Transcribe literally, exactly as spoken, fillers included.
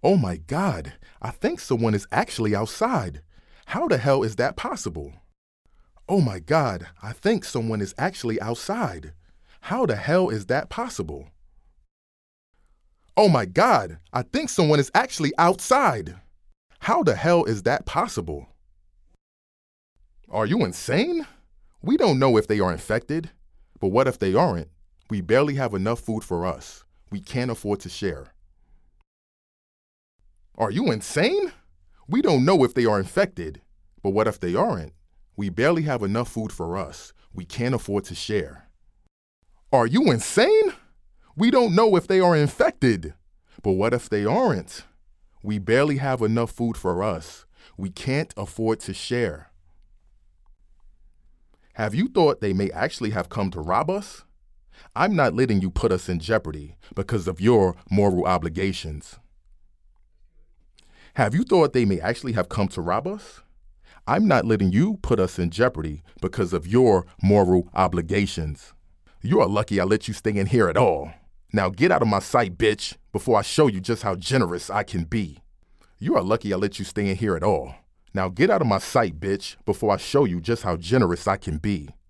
Oh my God, I think someone is actually outside. How the hell is that possible? Oh my God, I think someone is actually outside. How the hell is that possible? Oh my God, I think someone is actually outside. How the hell is that possible? Are you insane? We don't know if they are infected, but what if they aren't? We barely have enough food for us. We can't afford to share. Are you insane? We don't know if they are infected, but what if they aren't? We barely have enough food for us. We can't afford to share. Are you insane? We don't know if they are infected, but what if they aren't? We barely have enough food for us. We can't afford to share. Have you thought they may actually have come to rob us? I'm not letting you put us in jeopardy because of your moral obligations. Have you thought they may actually have come to rob us? I'm not letting you put us in jeopardy because of your moral obligations. You are lucky I let you stay in here at all. Now get out of my sight, bitch, before I show you just how generous I can be. You are lucky I let you stay in here at all. Now get out of my sight, bitch, before I show you just how generous I can be.